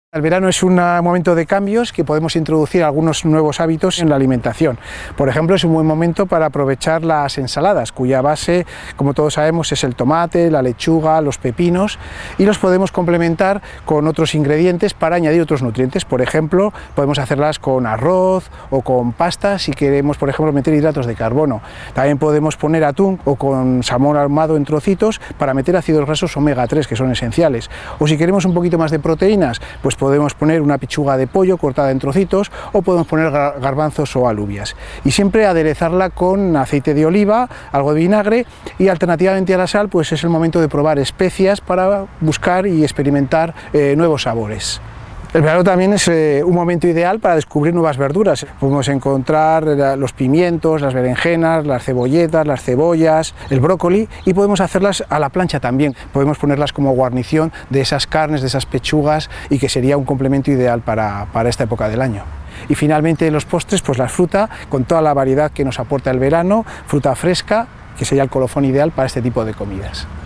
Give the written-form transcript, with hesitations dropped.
El verano es un momento de cambios que podemos introducir algunos nuevos hábitos en la alimentación. Por ejemplo, es un buen momento para aprovechar las ensaladas, cuya base, como todos sabemos, es el tomate, la lechuga, los pepinos, y los podemos complementar con otros ingredientes para añadir otros nutrientes. Por ejemplo, podemos hacerlas con arroz o con pasta si queremos, por ejemplo, meter hidratos de carbono. También podemos poner atún o con salmón ahumado en trocitos para meter ácidos grasos omega 3, que son esenciales. O si queremos un poquito más de proteínas, pues podemos poner una pechuga de pollo cortada en trocitos o podemos poner garbanzos o alubias. Y siempre aderezarla con aceite de oliva, algo de vinagre, y alternativamente a la sal, pues es el momento de probar especias para buscar y experimentar nuevos sabores. El verano también es un momento ideal para descubrir nuevas verduras. Podemos encontrar los pimientos, las berenjenas, las cebolletas, las cebollas, el brócoli, y podemos hacerlas a la plancha también. Podemos ponerlas como guarnición de esas carnes, de esas pechugas, y que sería un complemento ideal para esta época del año. Y finalmente los postres, pues la fruta, con toda la variedad que nos aporta el verano, fruta fresca, que sería el colofón ideal para este tipo de comidas.